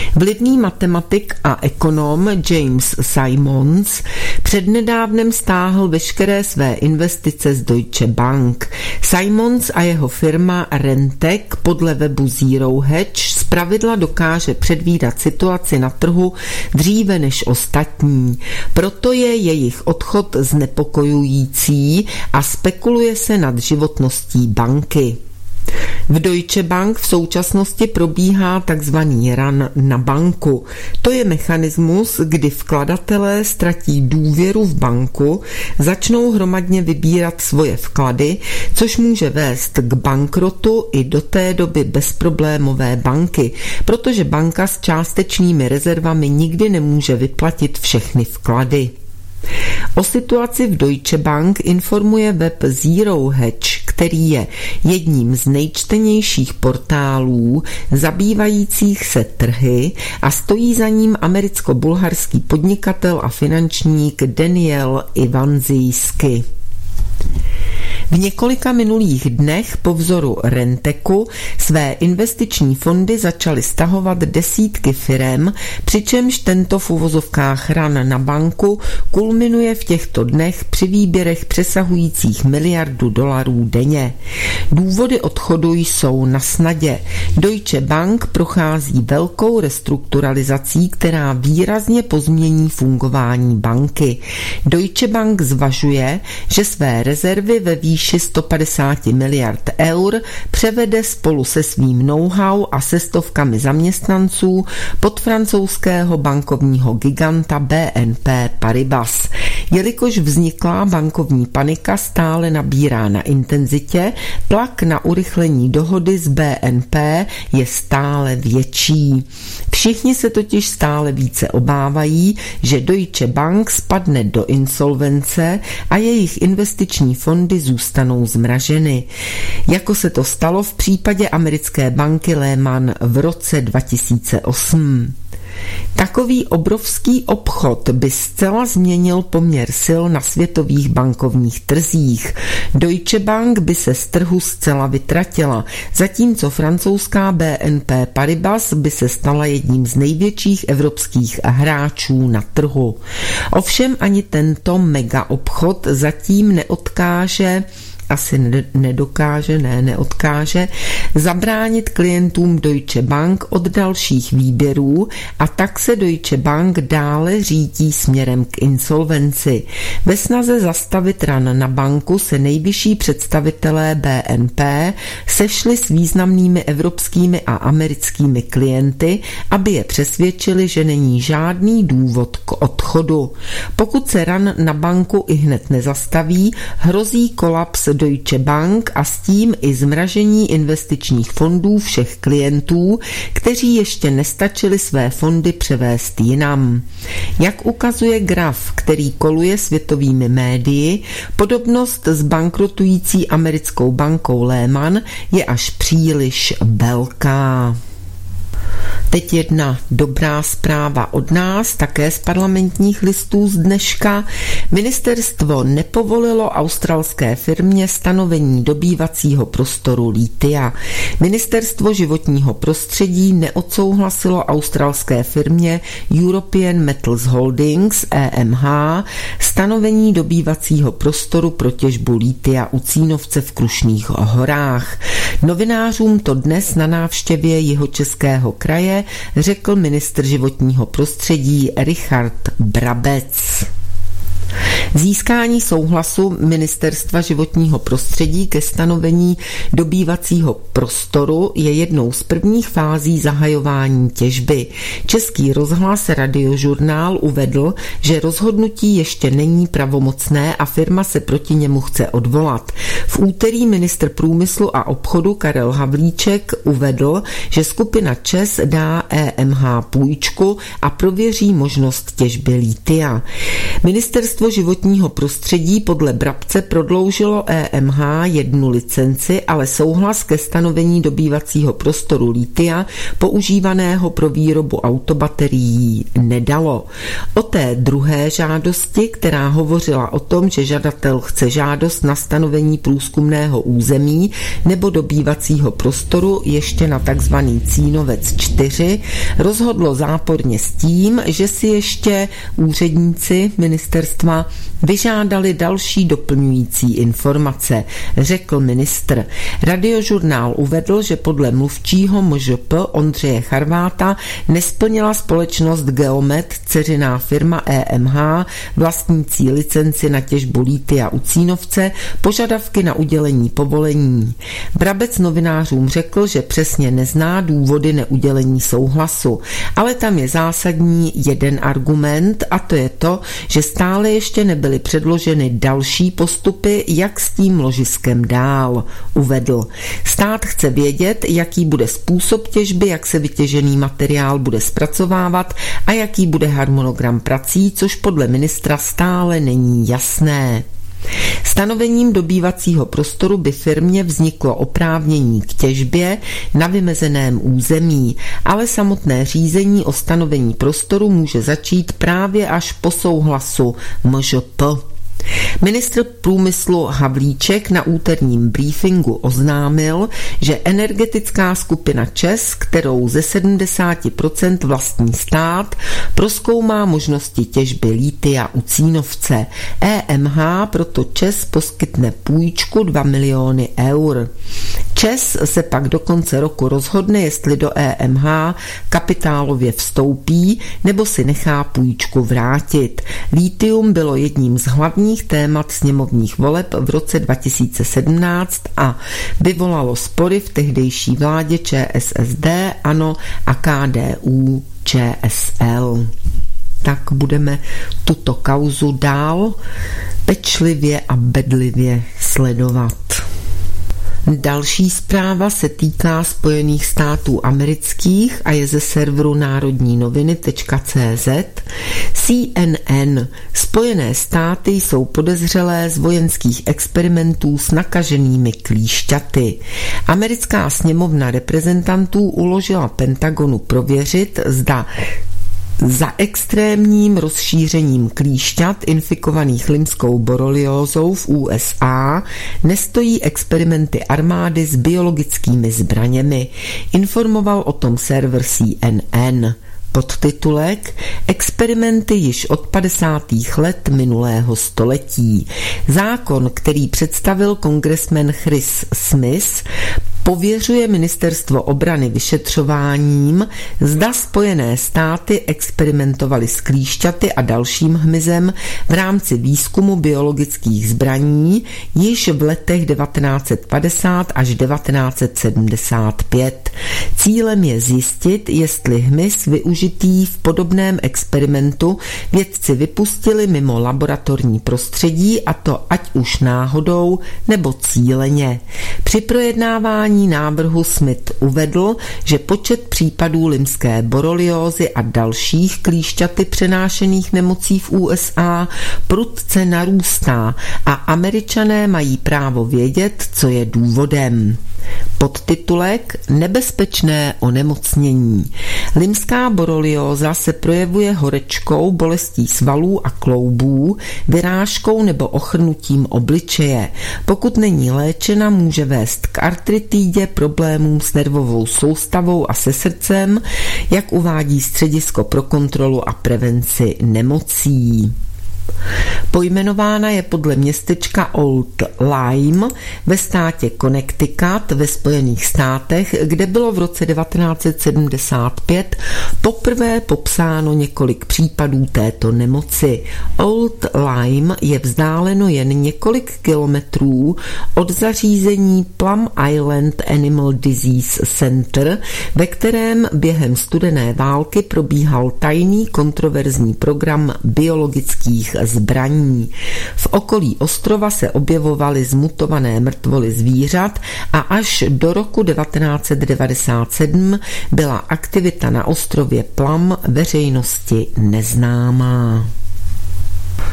Vlivný matematik a ekonom James Simons přednedávnem stáhl veškeré své investice z Deutsche Bank. Simons a jeho firma Rentec podle webu Zero Hedge zpravidla dokáže předvídat situaci na trhu dříve než ostatní. Proto je jejich odchod znepokojující a spekuluje se nad životností banky. V Deutsche Bank v současnosti probíhá takzvaný run na banku. To je mechanismus, kdy vkladatelé ztratí důvěru v banku, začnou hromadně vybírat svoje vklady, což může vést k bankrotu i do té doby bezproblémové banky, protože banka s částečnými rezervami nikdy nemůže vyplatit všechny vklady. O situaci v Deutsche Bank informuje web Zero Hedge, který je jedním z nejčtenějších portálů zabývajících se trhy a stojí za ním americko-bulharský podnikatel a finančník Daniel Ivanzijsky. V několika minulých dnech po vzoru Rentecu své investiční fondy začaly stahovat desítky firem, přičemž tento v uvozovkách run na banku kulminuje v těchto dnech při výběrech přesahujících $1 miliardu denně. Důvody odchodu jsou na snadě. Deutsche Bank prochází velkou restrukturalizací, která výrazně pozmění fungování banky. Deutsche Bank zvažuje, že své rezervy ve výši 150 miliard eur převede spolu se svým know-how a se stovkami zaměstnanců pod francouzského bankovního giganta BNP Paribas. Jelikož vzniklá bankovní panika stále nabírá na intenzitě, tlak na urychlení dohody s BNP je stále větší. Všichni se totiž stále více obávají, že Deutsche Bank spadne do insolvence a jejich investiční fondy zůstanou zmraženy. Jako se to stalo v případě americké banky Lehman v roce 2008. Takový obrovský obchod by zcela změnil poměr sil na světových bankovních trzích. Deutsche Bank by se z trhu zcela vytratila, zatímco francouzská BNP Paribas by se stala jedním z největších evropských hráčů na trhu. Ovšem ani tento mega obchod zatím neodkáže zabránit klientům Deutsche Bank od dalších výběrů a tak se Deutsche Bank dále řídí směrem k insolvenci. Ve snaze zastavit run na banku se nejvyšší představitelé BNP sešli s významnými evropskými a americkými klienty, aby je přesvědčili, že není žádný důvod k odchodu. Pokud se run na banku ihned nezastaví, hrozí kolaps Deutsche Bank a s tím i zmražení investičních fondů všech klientů, kteří ještě nestačili své fondy převést jinam. Jak ukazuje graf, který koluje světovými médii, podobnost s bankrotující americkou bankou Lehman je až příliš velká. Teď jedna dobrá zpráva od nás, také z Parlamentních listů z dneška. Ministerstvo nepovolilo australské firmě stanovení dobývacího prostoru litia. Ministerstvo životního prostředí neodsouhlasilo australské firmě European Metals Holdings EMH stanovení dobývacího prostoru pro těžbu litia u Cínovce v Krušných horách. Novinářům to dnes na návštěvě Jihočeského kraje řekl ministr životního prostředí Richard Brabec. Získání souhlasu Ministerstva životního prostředí ke stanovení dobývacího prostoru je jednou z prvních fází zahajování těžby. Český rozhlas Radiožurnál uvedl, že rozhodnutí ještě není pravomocné a firma se proti němu chce odvolat. V úterý ministr průmyslu a obchodu Karel Havlíček uvedl, že skupina ČEZ dá EMH půjčku a prověří možnost těžby litia. Ministerstvo životního životního prostředí podle Brabce prodloužilo EMH jednu licenci, ale souhlas ke stanovení dobývacího prostoru lithia používaného pro výrobu autobaterií nedalo. O té druhé žádosti, která hovořila o tom, že žadatel chce žádost na stanovení průzkumného území nebo dobývacího prostoru ještě na takzvaný Cínovec 4, rozhodlo záporně s tím, že si ještě úředníci ministerstva vyžádali další doplňující informace, řekl ministr. Radiožurnál uvedl, že podle mluvčího MŽP Ondřeje Charváta nesplnila společnost Geomet, dceřiná firma EMH, vlastnící licenci na těžbu lithia u Cínovce, požadavky na udělení povolení. Brabec novinářům řekl, že přesně nezná důvody neudělení souhlasu, ale tam je zásadní jeden argument, a to je to, že stále ještě nebyly předloženy další postupy, jak s tím ložiskem dál, uvedl. Stát chce vědět, jaký bude způsob těžby, jak se vytěžený materiál bude zpracovávat a jaký bude harmonogram prací, což podle ministra stále není jasné. Stanovením dobývacího prostoru by firmě vzniklo oprávnění k těžbě na vymezeném území, ale samotné řízení o stanovení prostoru může začít právě až po souhlasu MŽP. Ministr průmyslu Havlíček na úterním briefingu oznámil, že energetická skupina ČEZ, kterou ze 70% vlastní stát, prozkoumá možnosti těžby lithia u Cínovce. EMH proto ČEZ poskytne půjčku 2 miliony eur. ČEZ se pak do konce roku rozhodne, jestli do EMH kapitálově vstoupí nebo si nechá půjčku vrátit. Lithium bylo jedním z hlavních témat sněmovních voleb v roce 2017 a vyvolalo spory v tehdejší vládě ČSSD, ANO a KDU ČSL. Tak budeme tuto kauzu dál pečlivě a bedlivě sledovat. Další zpráva se týká Spojených států amerických a je ze serveru národnínoviny.cz. CNN. Spojené státy jsou podezřelé z vojenských experimentů s nakaženými klíšťaty. Americká sněmovna reprezentantů uložila Pentagonu prověřit, zda za extrémním rozšířením klíšťat infikovaných limskou boreliózou v USA nestojí experimenty armády s biologickými zbraněmi. Informoval o tom server CNN. Podtitulek Experimenty již od 50. let minulého století. Zákon, který představil kongresmen Chris Smith, pověřuje ministerstvo obrany vyšetřováním, zda Spojené státy experimentovaly s klíšťaty a dalším hmyzem v rámci výzkumu biologických zbraní již v letech 1950 až 1975. Cílem je zjistit, jestli hmyz využitý v podobném experimentu vědci vypustili mimo laboratorní prostředí, a to ať už náhodou nebo cíleně. Při projednávání návrhu Smith uvedl, že počet případů limské boreliózy a dalších klíšťaty přenášených nemocí v USA prudce narůstá a Američané mají právo vědět, co je důvodem. Podtitulek Nebezpečné onemocnění. Limská borelióza se projevuje horečkou, bolestí svalů a kloubů, vyrážkou nebo ochrnutím obličeje. Pokud není léčena, může vést k artritidě, problémům s nervovou soustavou a se srdcem, jak uvádí Středisko pro kontrolu a prevenci nemocí. Pojmenována je podle městečka Old Lyme ve státě Connecticut ve Spojených státech, kde bylo v roce 1975 poprvé popsáno několik případů této nemoci. Old Lyme je vzdáleno jen několik kilometrů od zařízení Plum Island Animal Disease Center, ve kterém během studené války probíhal tajný kontroverzní program biologických zbraní. V okolí ostrova se objevovaly zmutované mrtvoly zvířat a až do roku 1997 byla aktivita na ostrově Plum veřejnosti neznámá.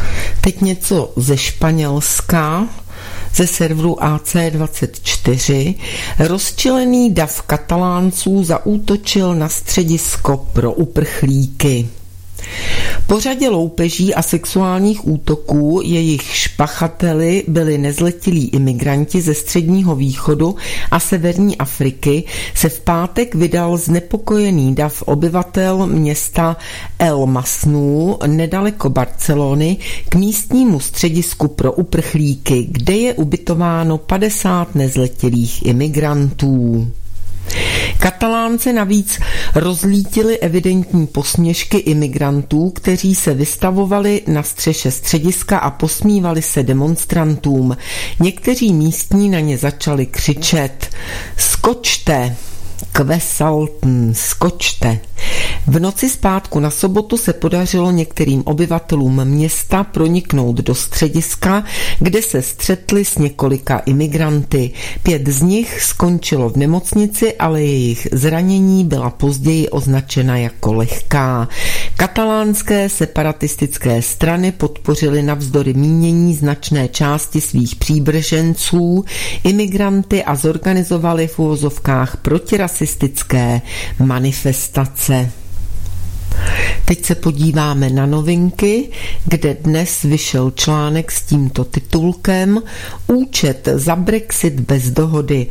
Teď něco ze Španělska, ze serveru AC24. Rozčilený dav Katalánců zaútočil na středisko pro uprchlíky. Po řadě loupeží a sexuálních útoků jejich pachateli byli nezletilí imigranti ze Středního východu a Severní Afriky, se v pátek vydal znepokojený dav obyvatel města El Masnou nedaleko Barcelony k místnímu středisku pro uprchlíky, kde je ubytováno 50 nezletilých imigrantů. Katalánce navíc rozlítili evidentní posměšky imigrantů, kteří se vystavovali na střeše střediska a posmívali se demonstrantům. Někteří místní na ně začali křičet: skočte! Skočte. V noci z pátku na sobotu se podařilo některým obyvatelům města proniknout do střediska, kde se střetli s několika imigranty. 5 z nich skončilo v nemocnici, ale jejich zranění byla později označena jako lehká. Katalánské separatistické strany podpořily navzdory mínění značné části svých přívrženců imigranty a zorganizovali v uvozovkách protirasistické manifestace. Teď se podíváme na novinky, kde dnes vyšel článek s tímto titulkem: Účet za Brexit bez dohody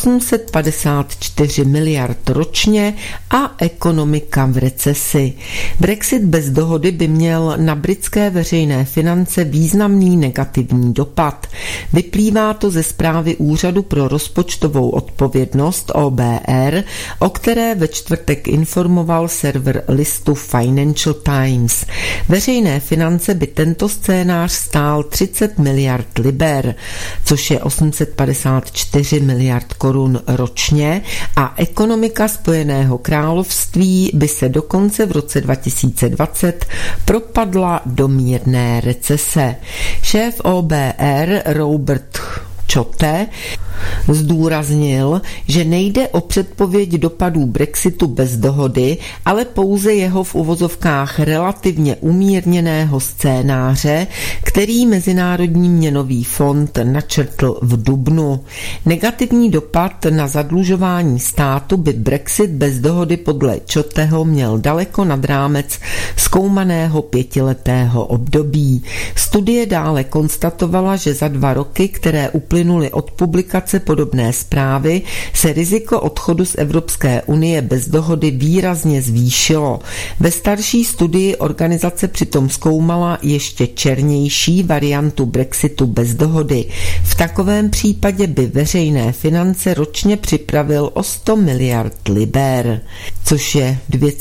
854 miliard ročně a ekonomika v recesi. Brexit bez dohody by měl na britské veřejné finance významný negativní dopad. Vyplývá to ze zprávy Úřadu pro rozpočtovou odpovědnost OBR, o které ve čtvrtek informoval server listu Financial Times. Veřejné finance by tento scénář stál 30 miliard liber, což je 854 miliard korun ročně, a ekonomika Spojeného království by se dokonce v roce 2020 propadla do mírné recese. Šéf OBR Robert Chote zdůraznil, že nejde o předpověď dopadů Brexitu bez dohody, ale pouze jeho v uvozovkách relativně umírněného scénáře, který Mezinárodní měnový fond načrtl v dubnu. Negativní dopad na zadlužování státu by Brexit bez dohody podle Choteho měl daleko nad rámec zkoumaného 5letého období. Studie dále konstatovala, že za 2 roky, které uplynuly od publikace podobné zprávy, se riziko odchodu z Evropské unie bez dohody výrazně zvýšilo. Ve starší studii organizace přitom zkoumala ještě černější variantu Brexitu bez dohody. V takovém případě by veřejné finance ročně připravil o 100 miliard liber, což je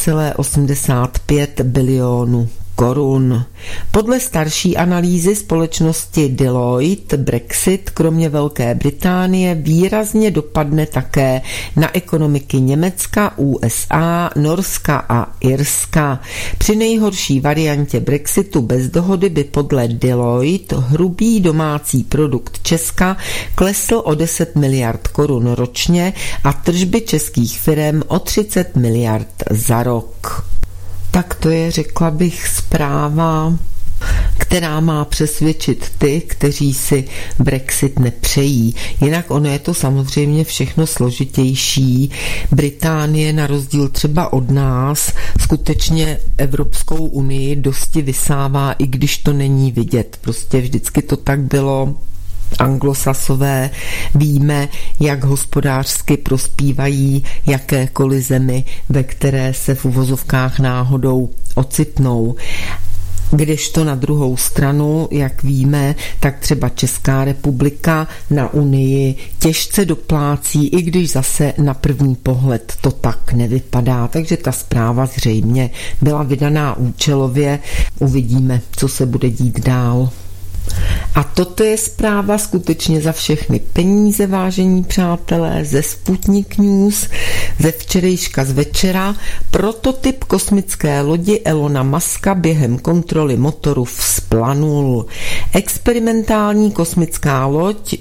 2,85 bilionu korun. Podle starší analýzy společnosti Deloitte Brexit kromě Velké Británie výrazně dopadne také na ekonomiky Německa, USA, Norska a Irska. Při nejhorší variantě Brexitu bez dohody by podle Deloitte hrubý domácí produkt Česka klesl o 10 miliard korun ročně a tržby českých firem o 30 miliard za rok. Tak to je, řekla bych, zpráva, která má přesvědčit ty, kteří si Brexit nepřejí. Jinak ono je to samozřejmě všechno složitější. Británie na rozdíl třeba od nás skutečně Evropskou unii dosti vysává, i když to není vidět. Prostě vždycky to tak bylo. Anglosasové víme, jak hospodářsky prospívají jakékoliv zemi, ve které se v uvozovkách náhodou ocitnou. Kdežto na druhou stranu, jak víme, tak třeba Česká republika na Unii těžce doplácí, i když zase na první pohled to tak nevypadá. Takže ta zpráva zřejmě byla vydaná účelově. Uvidíme, co se bude dít dál. A toto je zpráva skutečně za všechny peníze, vážení přátelé, ze Sputnik News, ze včerejška z večera. Prototyp kosmické lodi Elona Muska během kontroly motoru vzplanul. Experimentální kosmická loď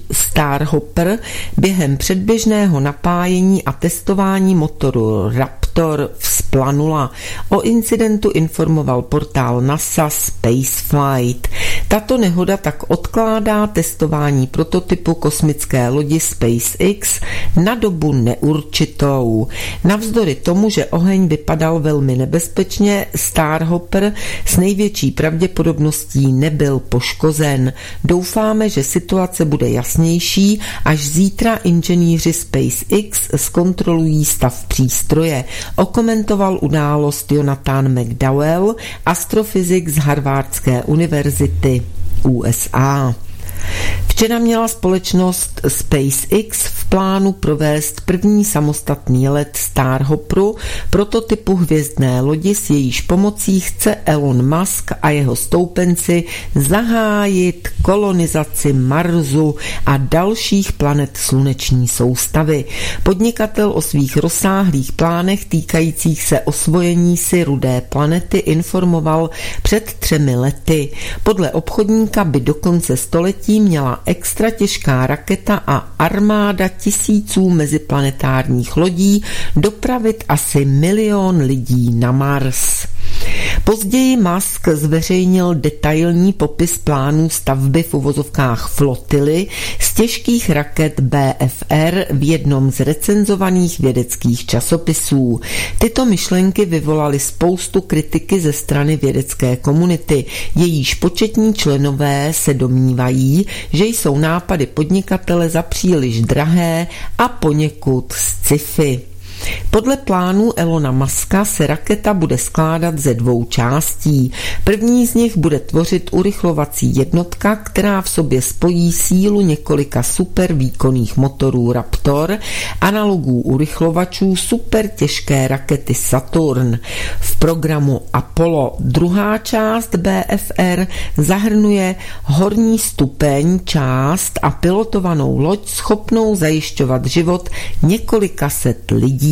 Starhopper během předběžného napájení a testování motoru Raptor vzplanul vzplanula. O incidentu informoval portál NASA Spaceflight. Tato nehoda tak odkládá testování prototypu kosmické lodi SpaceX na dobu neurčitou. Navzdory tomu, že oheň vypadal velmi nebezpečně, Starhopper s největší pravděpodobností nebyl poškozen. Doufáme, že situace bude jasnější, až zítra inženýři SpaceX zkontrolují stav přístroje. Okomentoval událost Jonathan McDowell, astrofyzik z Harvardské univerzity USA. Včera měla společnost SpaceX v plánu provést první samostatný let Starhopperu, prototypu hvězdné lodi, s jejíž pomocí chce Elon Musk a jeho stoupenci zahájit kolonizaci Marsu a dalších planet sluneční soustavy. Podnikatel o svých rozsáhlých plánech týkajících se osvojení si rudé planety informoval před 3 lety. Podle obchodníka by do konce století měla extra těžká raketa a armáda tisíců meziplanetárních lodí dopravit asi 1 milion lidí na Mars. Později Musk zveřejnil detailní popis plánů stavby v uvozovkách flotily z těžkých raket BFR v jednom z recenzovaných vědeckých časopisů. Tyto myšlenky vyvolaly spoustu kritiky ze strany vědecké komunity. Jejíž početní členové se domnívají, že jsou nápady podnikatele za příliš drahé a poněkud sci-fi. Podle plánů Elona Muska se raketa bude skládat ze 2 částí. První z nich bude tvořit urychlovací jednotka, která v sobě spojí sílu několika supervýkonných motorů Raptor, analogů urychlovačů super těžké rakety Saturn. V programu Apollo druhá část BFR zahrnuje horní stupeň část a pilotovanou loď schopnou zajišťovat život několika set lidí.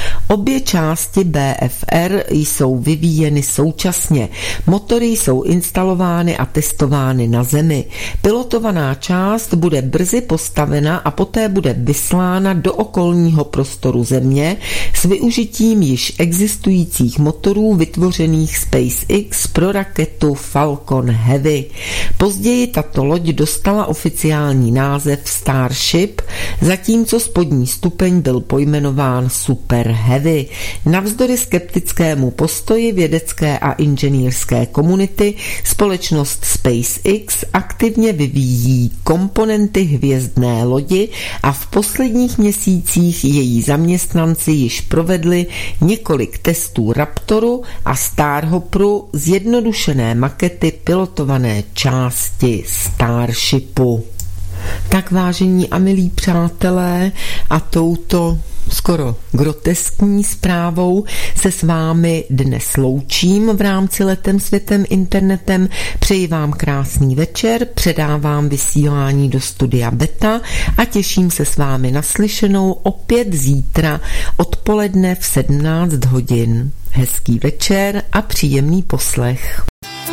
Obě části BFR jsou vyvíjeny současně. Motory jsou instalovány a testovány na Zemi. Pilotovaná část bude brzy postavena a poté bude vyslána do okolního prostoru Země s využitím již existujících motorů vytvořených SpaceX pro raketu Falcon Heavy. Později tato loď dostala oficiální název Starship, zatímco spodní stupeň byl pojmenován Super Heavy. Navzdory skeptickému postoji vědecké a inženýrské komunity společnost SpaceX aktivně vyvíjí komponenty hvězdné lodi a v posledních měsících její zaměstnanci již provedli několik testů Raptoru a Starhopperu, zjednodušené makety pilotované části Starshipu. Tak, vážení a milí přátelé, a touto skoro groteskní zprávou se s vámi dnes loučím v rámci Letem světem internetem. Přeji vám krásný večer, předávám vysílání do studia Beta a těším se s vámi na slyšenou opět zítra odpoledne v 17 hodin. Hezký večer a příjemný poslech.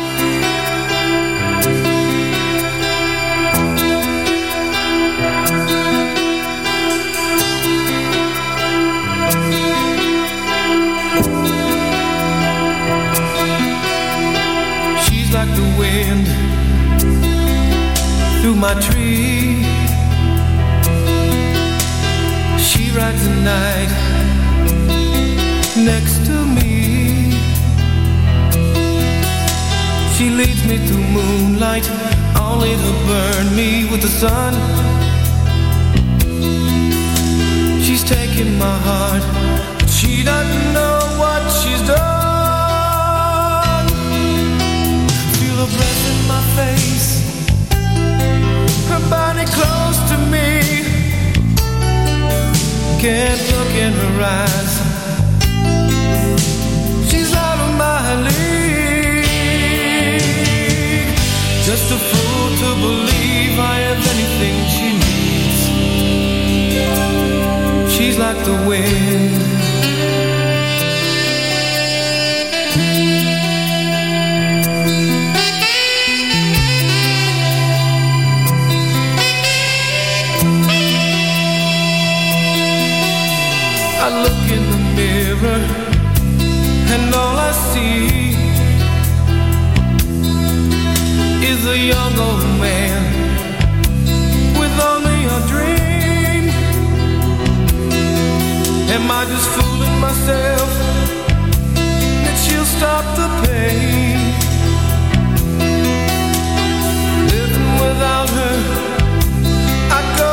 My tree, she rides the night next to me. She leads me through moonlight, only to burn me with the sun. She's taking my heart, but she doesn't know what she's done. Feel her breath in my face, her body close to me. Can't look in her eyes, she's out of my league. Just a fool to believe I have anything she needs. She's like the wind, I look in the mirror, Am I just fooling myself that she'll stop the pain? Living without her, I go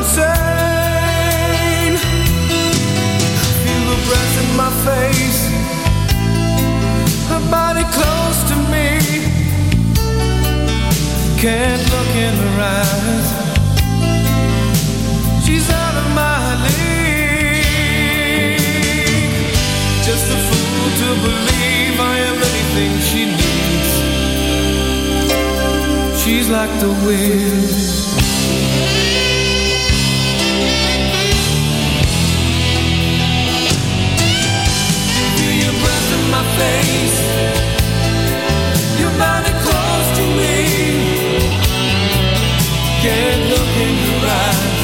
insane. Feel the breath in my face, her body close to me. Can't look in her eyes, she's out of my league. Just a fool to believe I am anything she needs. She's like the wind. Feel your breath in my face, your body close to me. Can't look in your eyes,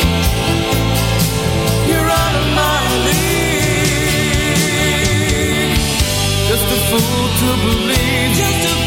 you're out of my league. Just a fool to believe, just a